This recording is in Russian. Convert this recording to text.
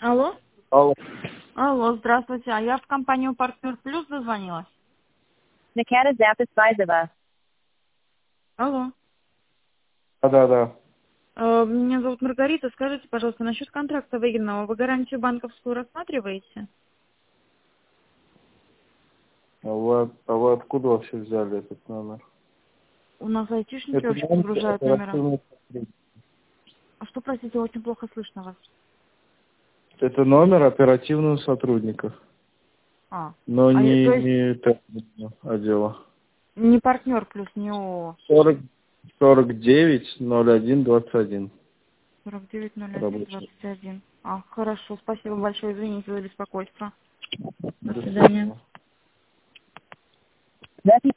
Алло? Алло. Алло, здравствуйте. А я в компанию «Партнер Плюс» дозвонилась. Nakata Zapasvizova. Алло. Да. Меня зовут Маргарита. Скажите, пожалуйста, насчет контракта выгодного. Вы гарантию банковскую рассматриваете? А вы откуда вообще взяли этот номер? У нас айтишники Это вообще номер подгружают номера. оперативного сотрудника. А что, простите, очень плохо слышно вас. Это номер оперативных сотрудников, но То есть не технического отдела. не «Партнер Плюс», не ООО. 49-01-21. 4901 Рабочий. 21. Хорошо. Спасибо большое. Извините за беспокойство. До До свидания. свидания. Запись